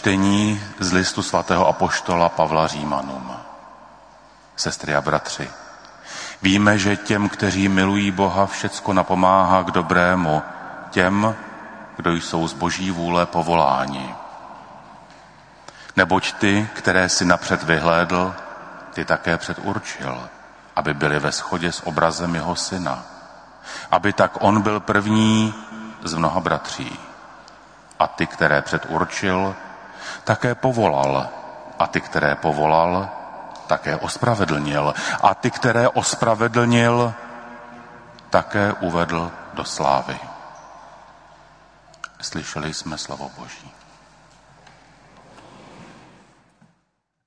Čtení z listu svatého apoštola Pavla Římanům. Sestry a bratři, víme, že těm, kteří milují Boha, všecko napomáhá k dobrému, těm, kdo jsou z Boží vůle povoláni. Neboť ty, které si napřed vyhlédl, ty také předurčil, aby byli ve shodě s obrazem jeho syna, aby tak on byl první z mnoha bratří. A ty, které předurčil, také povolal. A ty, které povolal, také ospravedlnil. A ty, které ospravedlnil, také uvedl do slávy. Slyšeli jsme slovo Boží.